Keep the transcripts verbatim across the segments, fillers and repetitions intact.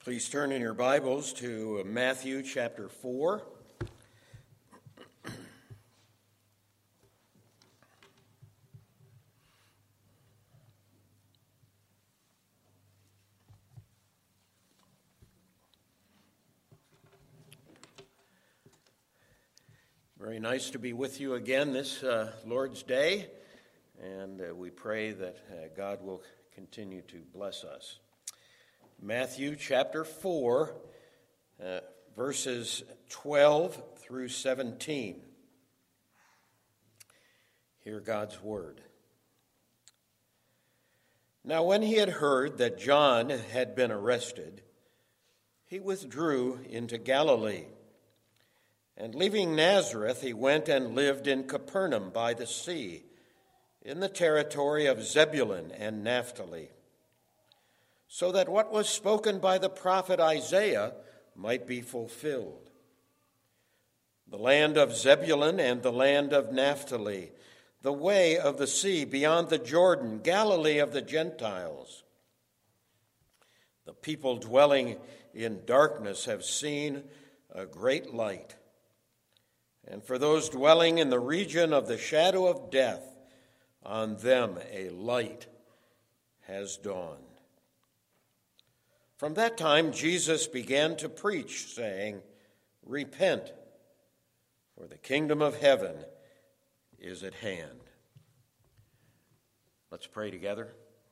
Please turn in your Bibles to Matthew chapter four. Very nice to be with you again this uh, Lord's Day, and uh, we pray that uh, God will continue to bless us. Matthew chapter four, uh, verses twelve through seventeen. Hear God's word. Now when he had heard that John had been arrested, he withdrew into Galilee. And leaving Nazareth, he went and lived in Capernaum by the sea, in the territory of Zebulun and Naphtali, so that what was spoken by the prophet Isaiah might be fulfilled. The land of Zebulun and the land of Naphtali, the way of the sea beyond the Jordan, Galilee of the Gentiles. The people dwelling in darkness have seen a great light. And for those dwelling in the region of the shadow of death, on them a light has dawned. From that time, Jesus began to preach, saying, "Repent, for the kingdom of heaven is at hand." Let's pray together.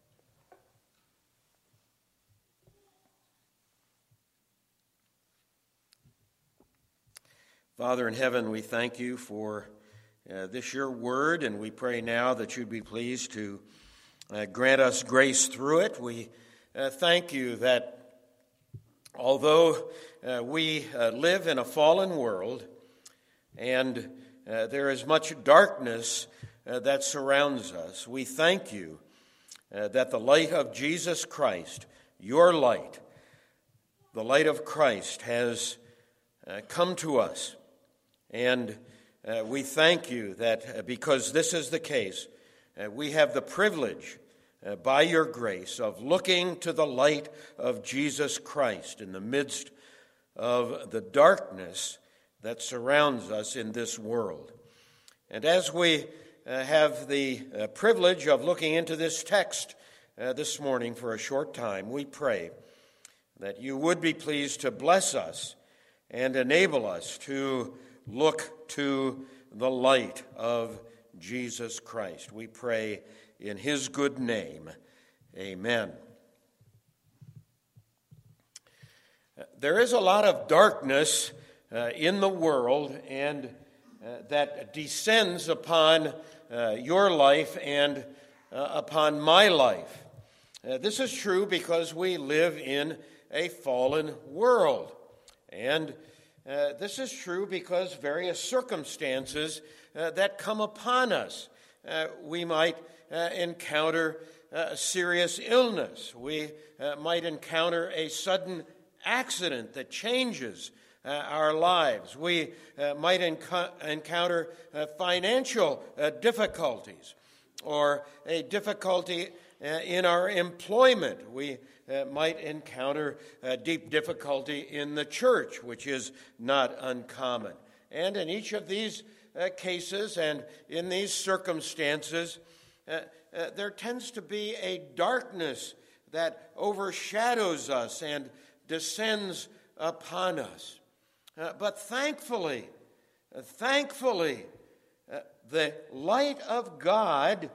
Father in heaven, we thank you for uh, this your word, and we pray now that you'd be pleased to uh, grant us grace through it. We uh, thank you that although uh, we uh, live in a fallen world and uh, there is much darkness uh, that surrounds us, we thank you uh, that the light of Jesus Christ, your light, the light of Christ has uh, come to us. And uh, we thank you that uh, because this is the case, uh, we have the privilege Uh, by your grace, of looking to the light of Jesus Christ in the midst of the darkness that surrounds us in this world. And as we uh, have the uh, privilege of looking into this text uh, this morning for a short time, we pray that you would be pleased to bless us and enable us to look to the light of Jesus Christ. We pray in his good name, amen. There is a lot of darkness uh, in the world, and uh, that descends upon uh, your life and uh, upon my life. Uh, this is true because we live in a fallen world, and uh, this is true because various circumstances uh, that come upon us. Uh, we might Uh, encounter uh, a serious illness. We uh, might encounter a sudden accident that changes uh, our lives. We uh, might enco- encounter uh, financial uh, difficulties or a difficulty uh, in our employment. We uh, might encounter uh, deep difficulty in the church, which is not uncommon. And in each of these uh, cases and in these circumstances, Uh, uh, there tends to be a darkness that overshadows us and descends upon us. Uh, but thankfully, uh, thankfully, uh, the light of God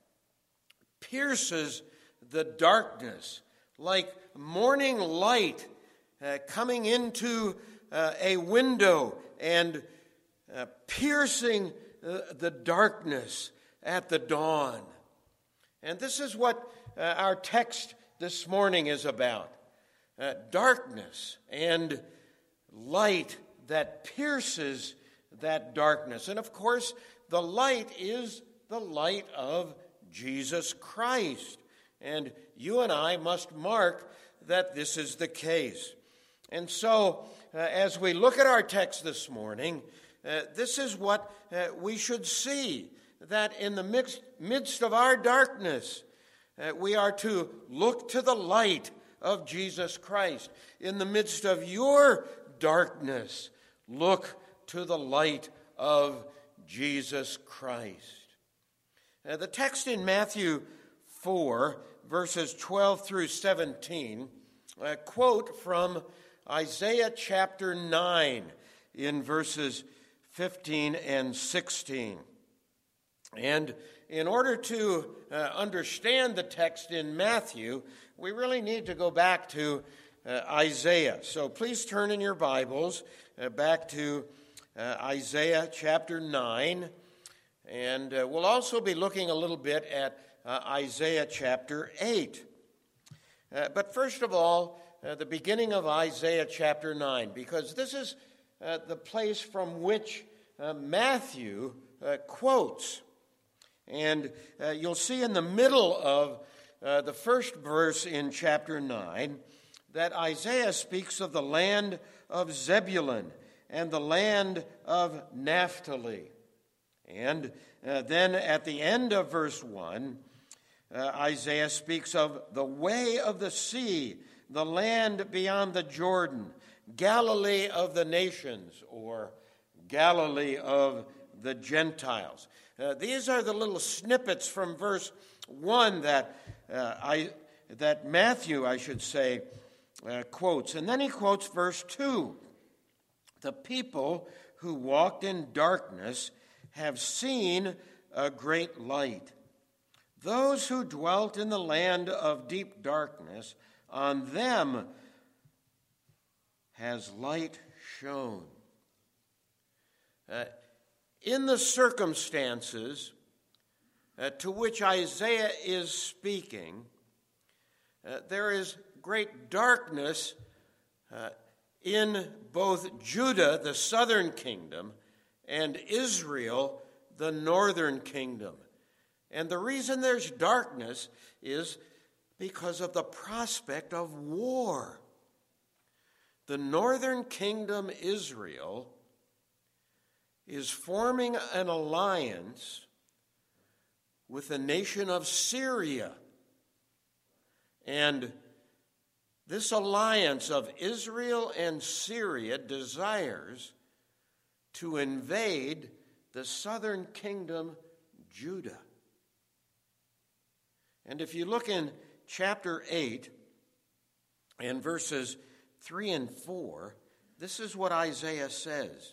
pierces the darkness like morning light uh, coming into uh, a window and uh, piercing uh, the darkness at the dawn. And this is what uh, our text this morning is about. Uh, darkness and light that pierces that darkness. And of course, the light is the light of Jesus Christ. And you and I must mark that this is the case. And so, uh, as we look at our text this morning, uh, this is what uh, we should see. That in the midst, midst of our darkness, uh, we are to look to the light of Jesus Christ. In the midst of your darkness, look to the light of Jesus Christ. Now, the text in Matthew four, verses twelve through seventeen, a quote from Isaiah chapter nine in verses fifteen and sixteen. And in order to uh, understand the text in Matthew, we really need to go back to uh, Isaiah. So please turn in your Bibles uh, back to uh, Isaiah chapter nine. And uh, we'll also be looking a little bit at uh, Isaiah chapter eight. Uh, but first of all, uh, the beginning of Isaiah chapter nine, because this is uh, the place from which uh, Matthew uh, quotes. And uh, you'll see in the middle of uh, the first verse in chapter nine that Isaiah speaks of the land of Zebulun and the land of Naphtali. And uh, then at the end of verse one, uh, Isaiah speaks of the way of the sea, the land beyond the Jordan, Galilee of the nations, or Galilee of the Gentiles. Uh, these are the little snippets from verse one that uh, I that Matthew, I should say, uh, quotes. And then he quotes verse two. The people who walked in darkness have seen a great light. Those who dwelt in the land of deep darkness, on them has light shone. Uh, In the circumstances uh, to which Isaiah is speaking, uh, there is great darkness uh, in both Judah, the southern kingdom, and Israel, the northern kingdom. And the reason there's darkness is because of the prospect of war. The northern kingdom, Israel, is forming an alliance with the nation of Syria. And this alliance of Israel and Syria desires to invade the southern kingdom, Judah. And if you look in chapter eight and verses three and four, this is what Isaiah says.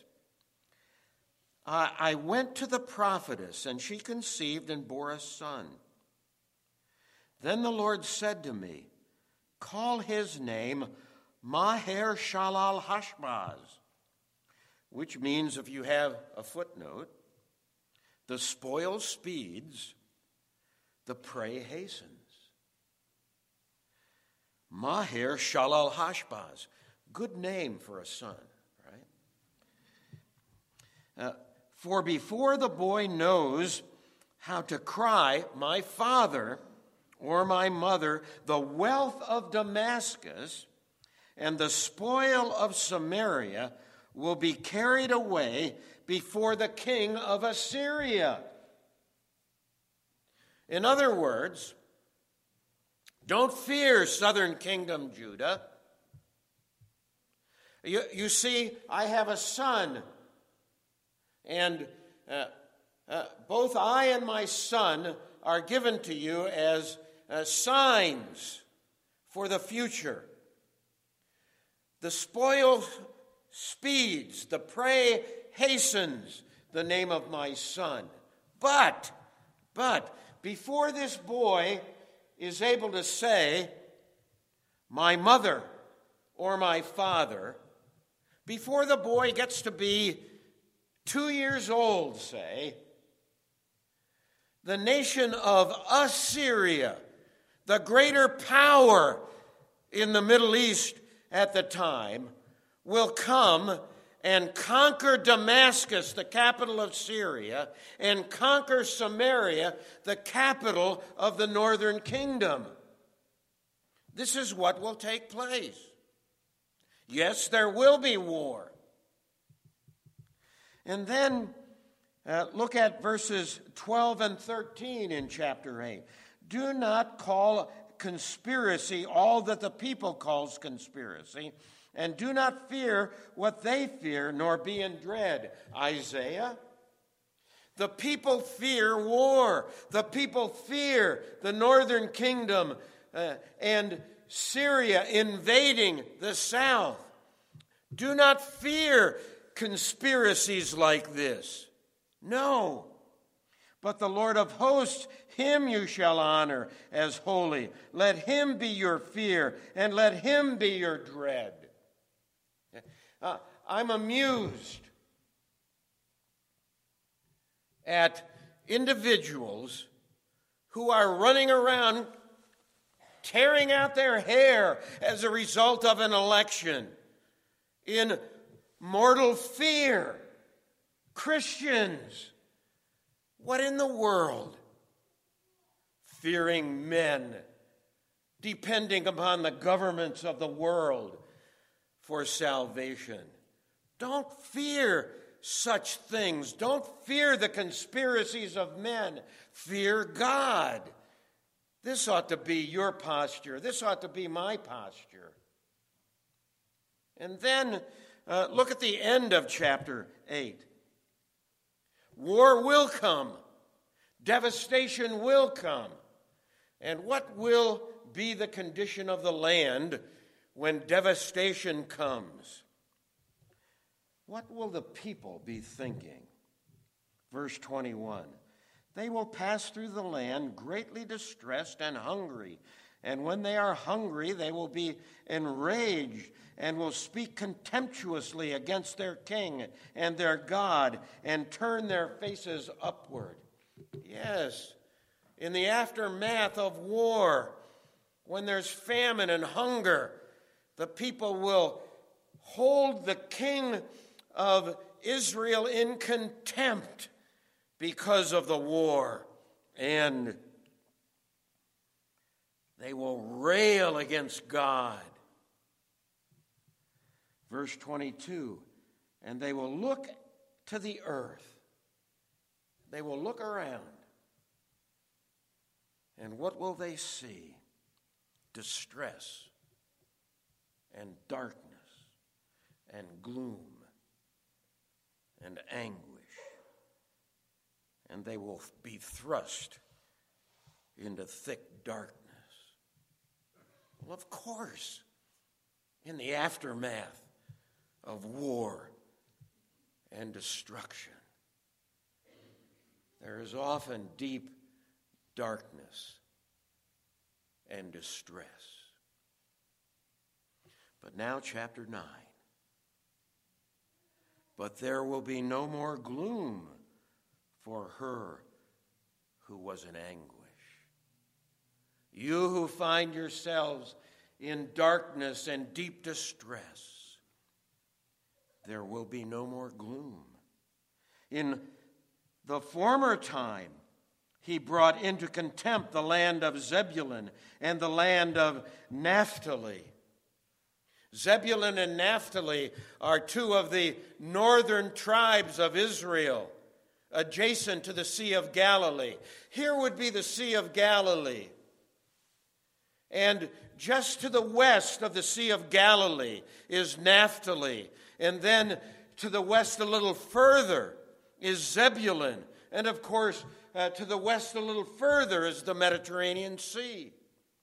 I went to the prophetess, and she conceived and bore a son. Then the Lord said to me, call his name Maher-shalal-hash-baz, which means, if you have a footnote, the spoil speeds, the prey hastens. Maher-shalal-hash-baz, good name for a son, right? Uh, For before the boy knows how to cry, my father or my mother, the wealth of Damascus and the spoil of Samaria will be carried away before the king of Assyria. In other words, don't fear, southern kingdom Judah. You, you see, I have a son. And uh, uh, both I and my son are given to you as uh, signs for the future. The spoil speeds, the prey hastens, the name of my son. But, but, before this boy is able to say, my mother or my father, before the boy gets to be two years old, say, the nation of Assyria, the greater power in the Middle East at the time, will come and conquer Damascus, the capital of Syria, and conquer Samaria, the capital of the northern kingdom. This is what will take place. Yes, there will be war. And then uh, look at verses twelve and thirteen in chapter eight. Do not call conspiracy all that the people calls conspiracy, and do not fear what they fear, nor be in dread. Isaiah. The people fear war. The people fear the northern kingdom uh, and Syria invading the south. Do not fear conspiracies like this. No. But the Lord of hosts, him you shall honor as holy. Let him be your fear, and let him be your dread. Uh, I'm amused at individuals who are running around tearing out their hair as a result of an election in mortal fear. Christians, what in the world? Fearing men, depending upon the governments of the world for salvation. Don't fear such things. Don't fear the conspiracies of men. Fear God. This ought to be your posture. This ought to be my posture. And then uh, look at the end of chapter eight. War will come. Devastation will come. And what will be the condition of the land when devastation comes? What will the people be thinking? Verse twenty-one. They will pass through the land greatly distressed and hungry. And when they are hungry, they will be enraged and will speak contemptuously against their king and their God and turn their faces upward. Yes, in the aftermath of war, when there's famine and hunger, the people will hold the king of Israel in contempt because of the war, and they will rail against God. Verse twenty-two, and they will look to the earth. They will look around. And what will they see? Distress and darkness and gloom and anguish. And they will be thrust into thick darkness. Well, of course, in the aftermath of war and destruction, there is often deep darkness and distress. But now, chapter nine. But there will be no more gloom for her who was in anguish. You who find yourselves in darkness and deep distress, there will be no more gloom. In the former time, he brought into contempt the land of Zebulun and the land of Naphtali. Zebulun and Naphtali are two of the northern tribes of Israel, adjacent to the Sea of Galilee. Here would be the Sea of Galilee. And just to the west of the Sea of Galilee is Naphtali. And then to the west a little further is Zebulun. And of course, uh, to the west a little further is the Mediterranean Sea.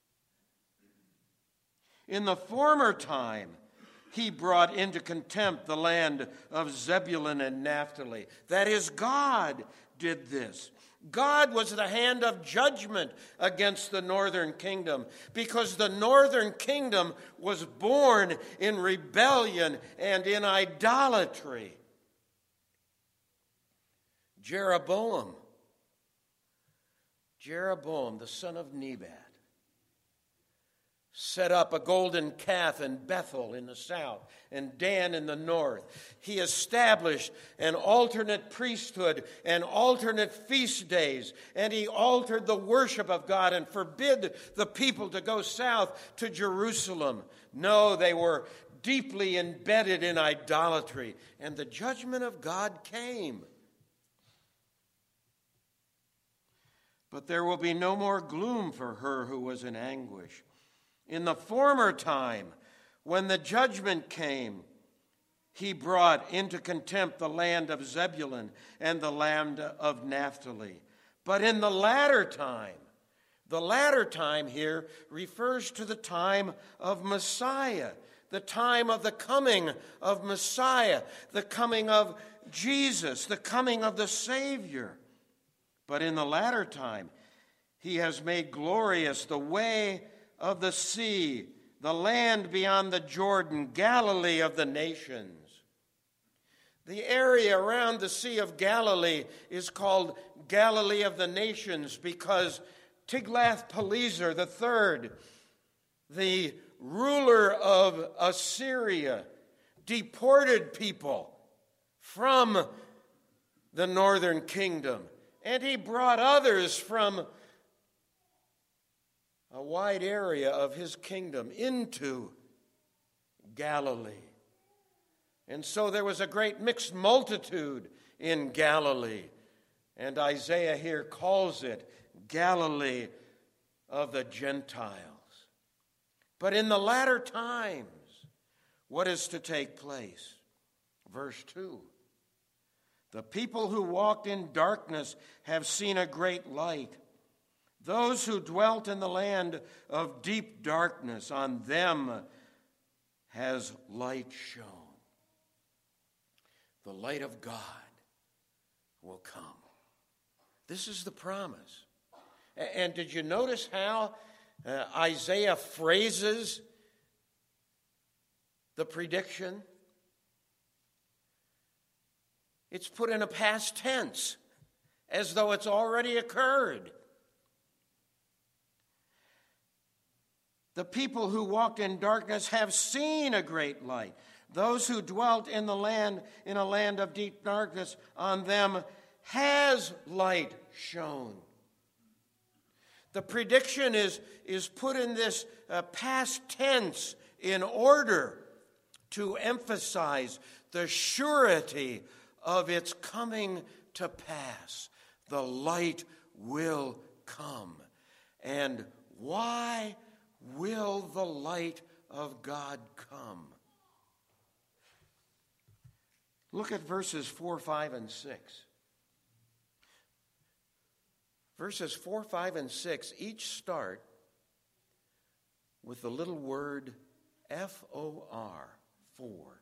In the former time, he brought into contempt the land of Zebulun and Naphtali. That is, God did this. God was the hand of judgment against the northern kingdom because the northern kingdom was born in rebellion and in idolatry. Jeroboam, Jeroboam, the son of Nebat, set up a golden calf in Bethel in the south and Dan in the north. He established an alternate priesthood and alternate feast days, and he altered the worship of God and forbid the people to go south to Jerusalem. No, they were deeply embedded in idolatry, and the judgment of God came. but there will be no more gloom for her who was in anguish. In the former time, when the judgment came, he brought into contempt the land of Zebulun and the land of Naphtali. But in the latter time, the latter time here refers to the time of Messiah, the time of the coming of Messiah, the coming of Jesus, the coming of the Savior. But in the latter time, he has made glorious the way of the sea, the land beyond the Jordan, Galilee of the nations. The area around the Sea of Galilee is called Galilee of the nations because Tiglath-Pileser the third, the ruler of Assyria, deported people from the northern kingdom. And he brought others from a wide area of his kingdom into Galilee. And so there was a great mixed multitude in Galilee. And Isaiah here calls it Galilee of the Gentiles. But in the latter times, what is to take place? Verse two. The people who walked in darkness have seen a great light. Those who dwelt in the land of deep darkness, on them has light shone. The light of God will come. This is the promise. And did you notice how uh, Isaiah phrases the prediction? It's put in a past tense, as though it's already occurred. The people who walked in darkness have seen a great light. Those who dwelt in the land, in a land of deep darkness, on them has light shone. The prediction is, is put in this uh, past tense in order to emphasize the surety of its coming to pass. The light will come. And why will the light of God come? Look at verses four, five, and six. Verses four, five, and six each start with the little word F O R, for.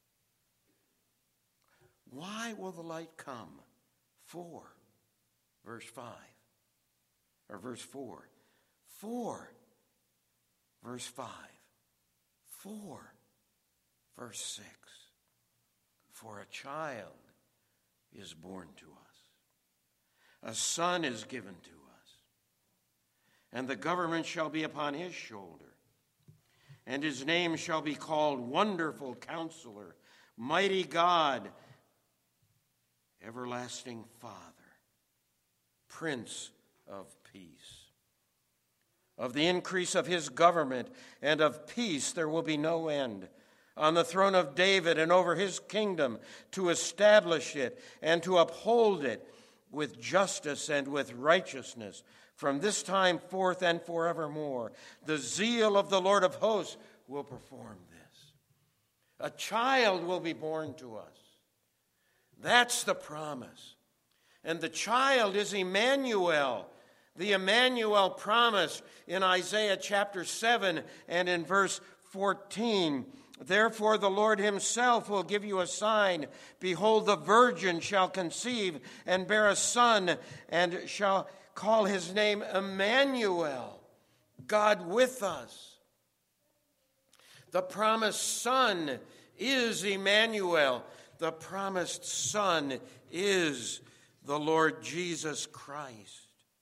Why will the light come? For. Verse five. Or verse four. For. Verse five. For. Verse six. For a child is born to us. A son is given to us. And the government shall be upon his shoulder. And his name shall be called Wonderful Counselor, Mighty God, Everlasting Father, Prince of Peace. Of the increase of his government and of peace there will be no end. On the throne of David and over his kingdom, to establish it and to uphold it with justice and with righteousness from this time forth and forevermore. The zeal of the Lord of hosts will perform this. A child will be born to us. That's the promise. And the child is Emmanuel. The Emmanuel promise in Isaiah chapter seven and in verse fourteen. Therefore the Lord himself will give you a sign. Behold, the virgin shall conceive and bear a son, and shall call his name Emmanuel, God with us. The promised son is Emmanuel. The promised son is the Lord Jesus Christ.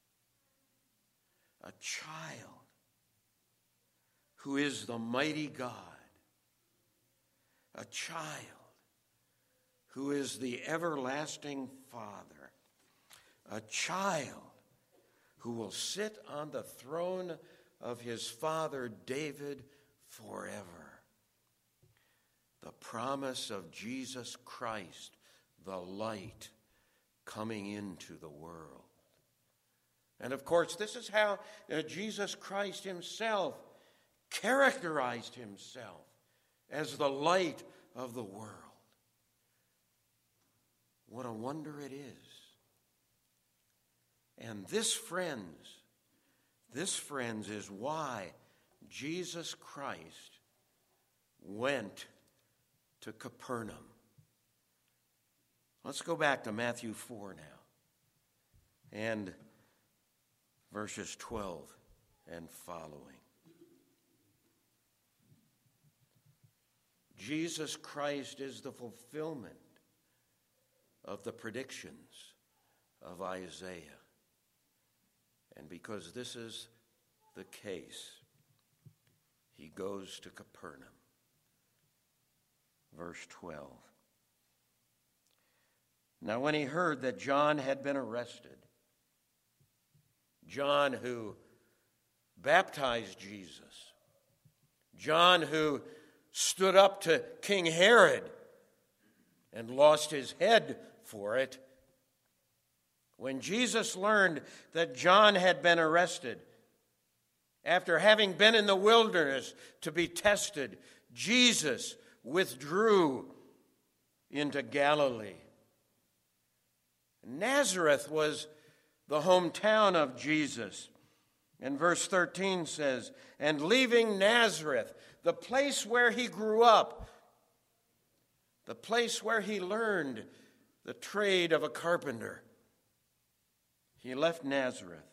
A child who is the mighty God. A child who is the everlasting Father. A child who will sit on the throne of his father David forever. The promise of Jesus Christ, the light coming into the world. And of course, this is how uh, Jesus Christ himself characterized himself as the light of the world. What a wonder it is. And this, friends, this, friends, is why Jesus Christ went to Capernaum. Let's go back to Matthew four now, and verses twelve and following. Jesus Christ is the fulfillment of the predictions of Isaiah. And because this is the case, he goes to Capernaum. Verse twelve. Now when he heard that John had been arrested, John who baptized Jesus, John who stood up to King Herod and lost his head for it, when Jesus learned that John had been arrested, after having been in the wilderness to be tested, Jesus withdrew into Galilee. Nazareth was the hometown of Jesus. And verse thirteen says, and leaving Nazareth, the place where he grew up, the place where he learned the trade of a carpenter, he left Nazareth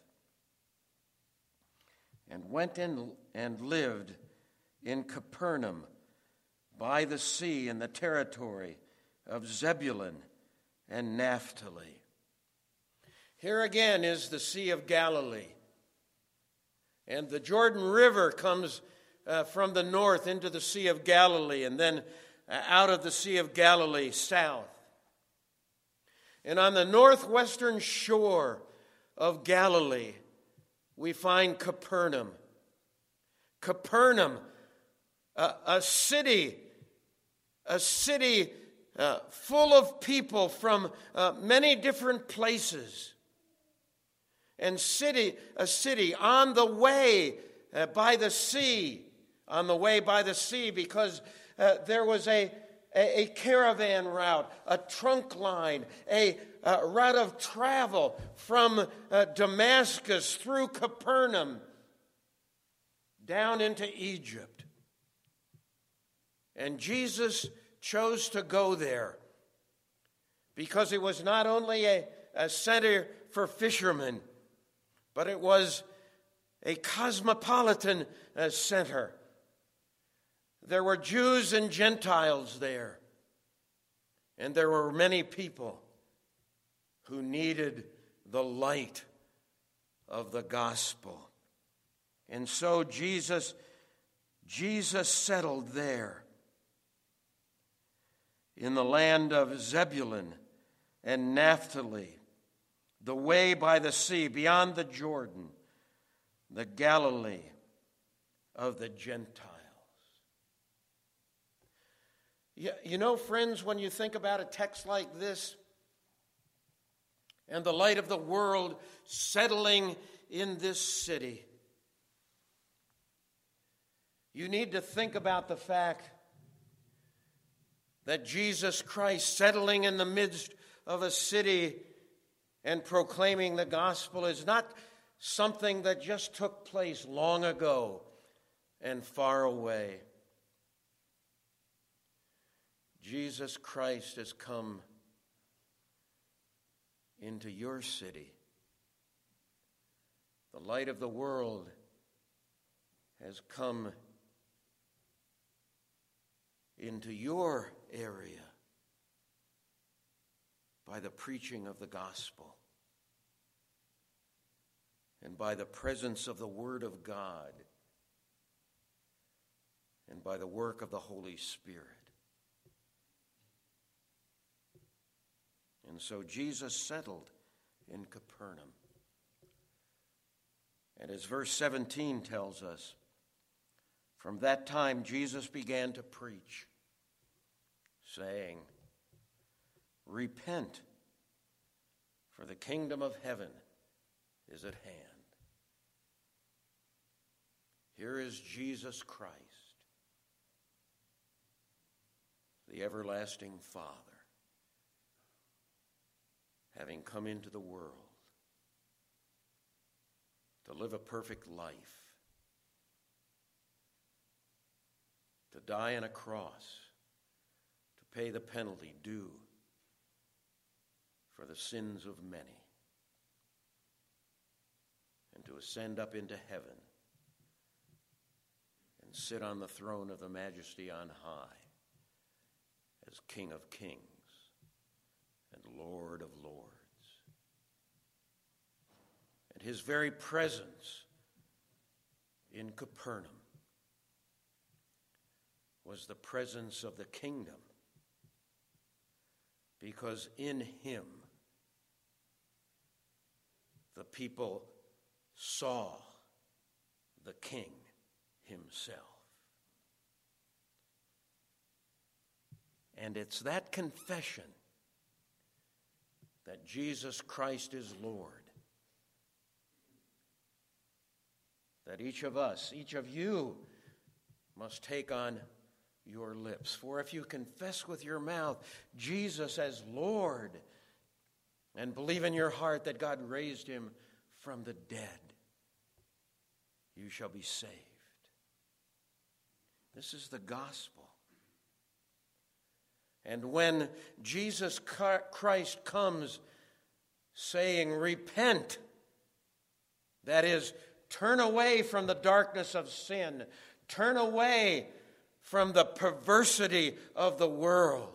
and went in and lived in Capernaum by the sea in the territory of Zebulun and Naphtali. Here again is the Sea of Galilee. And the Jordan River comes uh, from the north into the Sea of Galilee, and then uh, out of the Sea of Galilee south. And on the northwestern shore of Galilee, we find Capernaum. Capernaum, a, a city, a city uh, full of people from uh, many different places. And city, a city on the way uh, by the sea, on the way by the sea, because uh, there was a, a, a caravan route, a trunk line, a, a route of travel from uh, Damascus through Capernaum down into Egypt. And Jesus chose to go there because it was not only a, a center for fishermen, but it was a cosmopolitan uh, center. There were Jews and Gentiles there, and there were many people who needed the light of the gospel. And so Jesus, Jesus settled there in the land of Zebulun and Naphtali, the way by the sea, beyond the Jordan, the Galilee of the Gentiles. You know, friends, when you think about a text like this, and the light of the world settling in this city, you need to think about the fact that Jesus Christ settling in the midst of a city and proclaiming the gospel is not something that just took place long ago and far away. Jesus Christ has come into your city. The light of the world has come into your area by the preaching of the gospel and by the presence of the Word of God and by the work of the Holy Spirit. And so Jesus settled in Capernaum. And as verse seventeen tells us, from that time Jesus began to preach, saying, repent, for the kingdom of heaven is at hand. Here is Jesus Christ, the everlasting Father, having come into the world to live a perfect life, to die on a cross, to pay the penalty due for the sins of many, and to ascend up into heaven and sit on the throne of the Majesty on high as King of Kings and Lord of Lords. And his very presence in Capernaum was the presence of the kingdom, because in him the people saw the King himself. And it's that confession that Jesus Christ is Lord that each of us, each of you, must take on your lips. For if you confess with your mouth Jesus as Lord and believe in your heart that God raised him from the dead, you shall be saved. This is the gospel. And when Jesus Christ comes saying, repent, that is, turn away from the darkness of sin, turn away from the perversity of the world.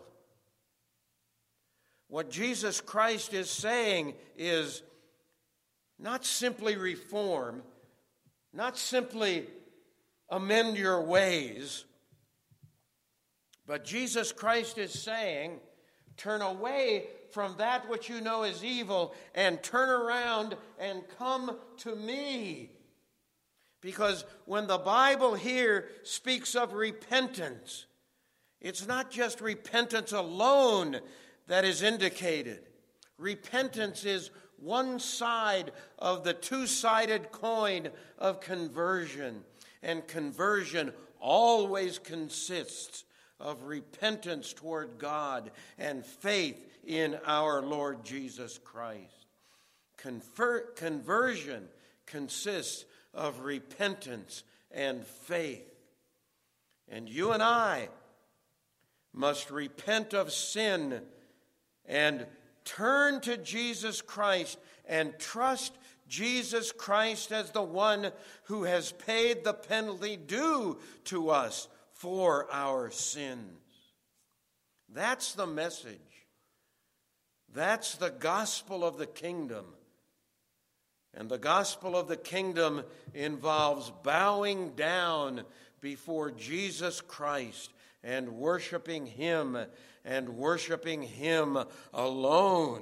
What Jesus Christ is saying is not simply reform, not simply amend your ways, but Jesus Christ is saying, turn away from that which you know is evil and turn around and come to me. Because when the Bible here speaks of repentance, it's not just repentance alone that is indicated. Repentance is one side of the two-sided coin of conversion. And conversion always consists of repentance toward God and faith in our Lord Jesus Christ. Conver- conversion consists of repentance and faith. And you and I must repent of sin and turn to Jesus Christ and trust Jesus Christ as the one who has paid the penalty due to us for our sins. That's the message. That's the gospel of the kingdom. And the gospel of the kingdom involves bowing down before Jesus Christ and worshiping him and worshiping him alone.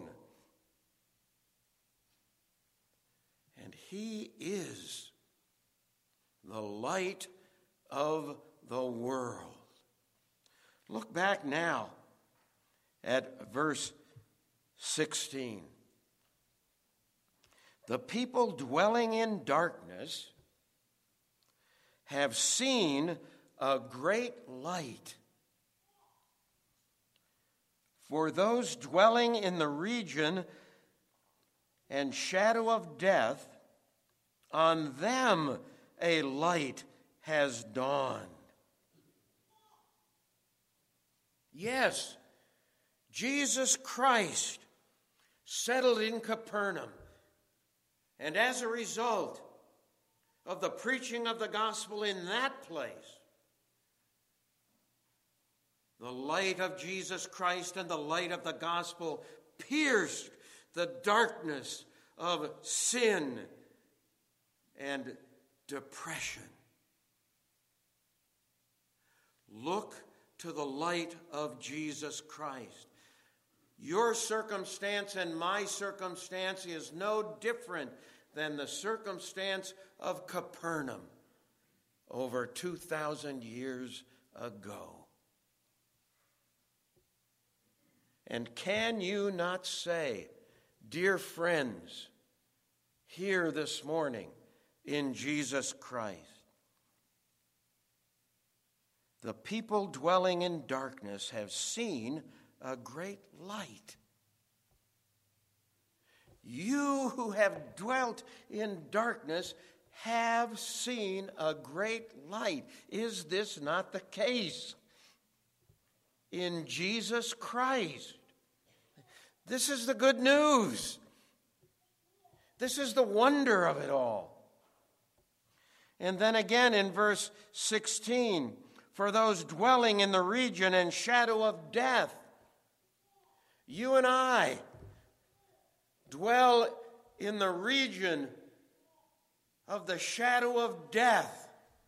And he is the light of the world. Look back now at verse sixteen. The people dwelling in darkness have seen a great light. For those dwelling in the region and shadow of death, on them a light has dawned. Yes, Jesus Christ settled in Capernaum. And as a result of the preaching of the gospel in that place, the light of Jesus Christ and the light of the gospel pierced the darkness of sin and depression. Look to the light of Jesus Christ. Your circumstance and my circumstance is no different than the circumstance of Capernaum over two thousand years ago. And can you not say, dear friends, here this morning in Jesus Christ. The people dwelling in darkness have seen a great light. You who have dwelt in darkness have seen a great light. Is this not the case? In Jesus Christ. This is the good news. This is the wonder of it all. And then again in verse sixteen, for those dwelling in the region and shadow of death, you and I dwell in the region of the shadow of death.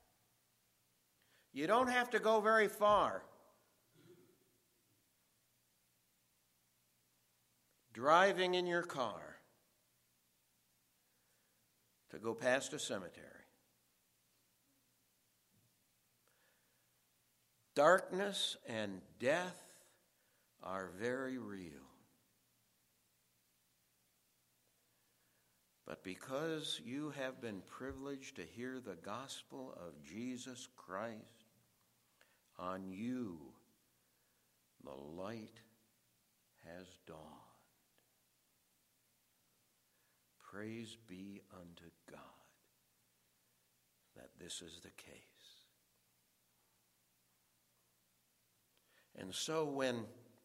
You don't have to go very far. Driving in your car to go past a cemetery. Darkness and death are very real. But because you have been privileged to hear the gospel of Jesus Christ, on you the light has dawned. Praise be unto God that this is the case. And so when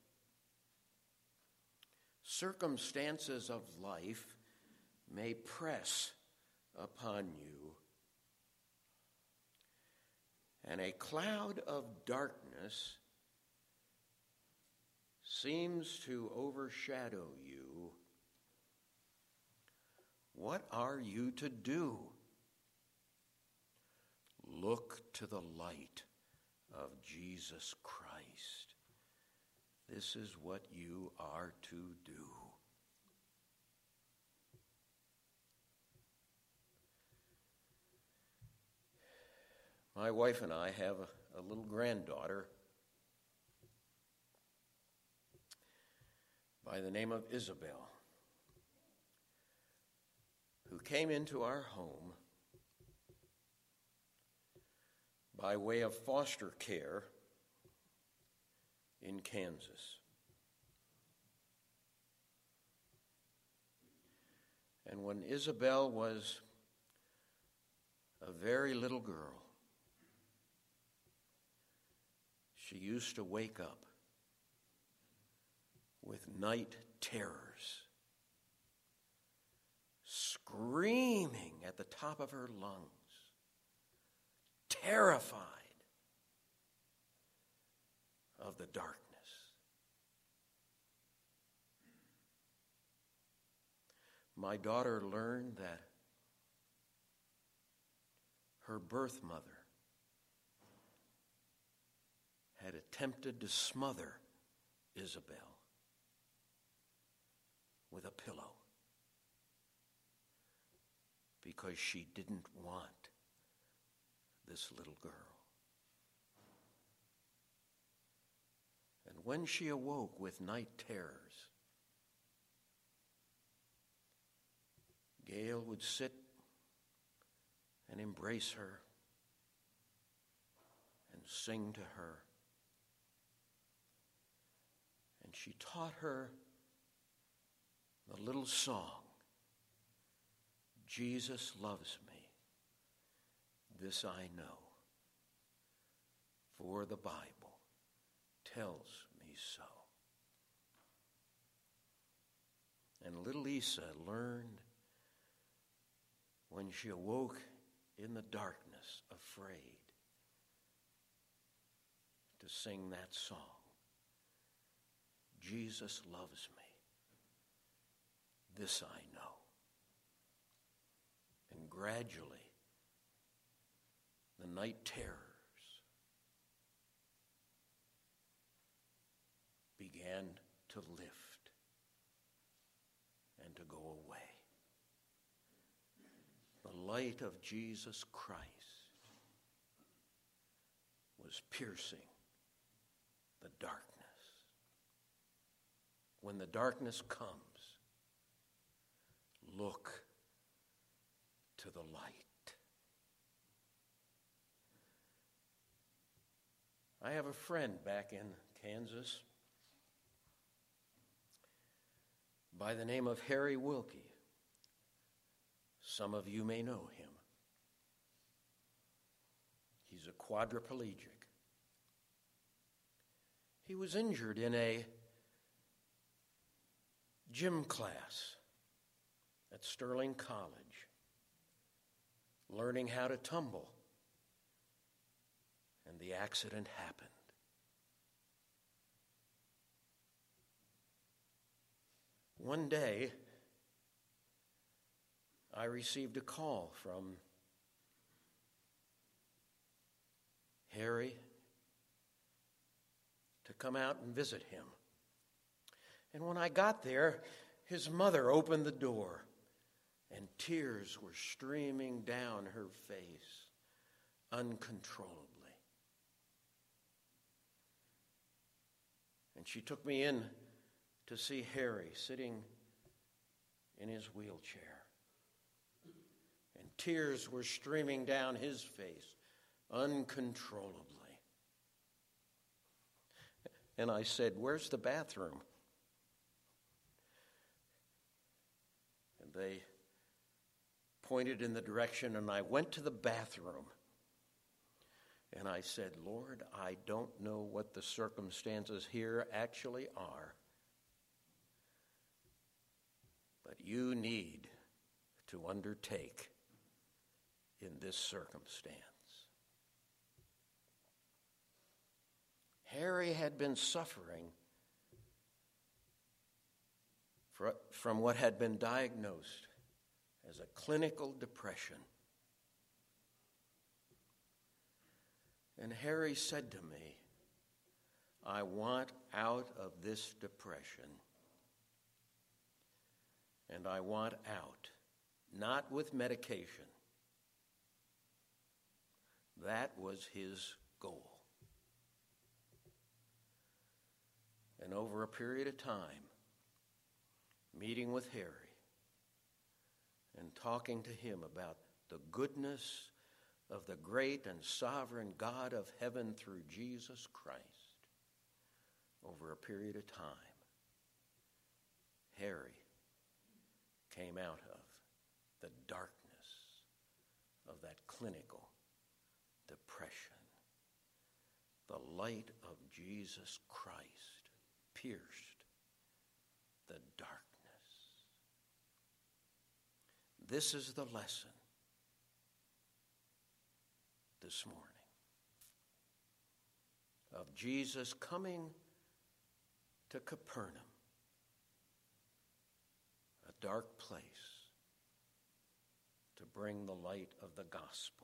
circumstances of life may press upon you, and a cloud of darkness seems to overshadow you, what are you to do? Look to the light of Jesus Christ. This is what you are to do. My wife and I have a, a little granddaughter by the name of Isabel, who came into our home by way of foster care in Kansas. And when Isabel was a very little girl, she used to wake up with night terrors, screaming at the top of her lungs, terrified of the darkness. My daughter learned that her birth mother had attempted to smother Isabel with a pillow because she didn't want this little girl. And when she awoke with night terrors, Gail would sit and embrace her and sing to her. And she taught her the little song, Jesus loves me, this I know, for the Bible tells me so. And little Isa learned when she awoke in the darkness, afraid, to sing that song, Jesus loves me, this I know. And gradually, the night terrors began to lift and to go away. The light of Jesus Christ was piercing the darkness. When the darkness comes, look to the light. I have a friend back in Kansas by the name of Harry Wilkie. Some of you may know him. He's a quadriplegic. He was injured in a gym class at Sterling College, learning how to tumble, and the accident happened. One day, I received a call from Harry to come out and visit him. And when I got there, his mother opened the door, and tears were streaming down her face uncontrollably. And she took me in to see Harry sitting in his wheelchair. And tears were streaming down his face uncontrollably. And I said, "Where's the bathroom?" And they pointed in the direction, and I went to the bathroom. And I said, "Lord, I don't know what the circumstances here actually are, but you need to undertake in this circumstance." Harry had been suffering from what had been diagnosed as a clinical depression. And Harry said to me, "I want out of this depression. And I want out, not with medication." That was his goal. And over a period of time, meeting with Harry and talking to him about the goodness of the great and sovereign God of heaven through Jesus Christ, over a period of time, Harry came out of the darkness of that clinical depression. The light of Jesus Christ pierced the darkness. This is the lesson this morning of Jesus coming to Capernaum, a dark place, to bring the light of the gospel.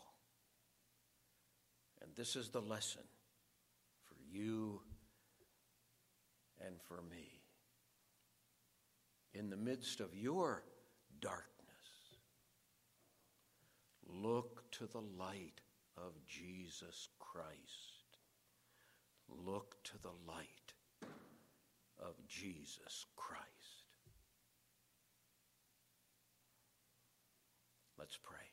And this is the lesson for you and for me. In the midst of your darkness, look to the light of Jesus Christ. Look to the light of Jesus Christ. Let's pray.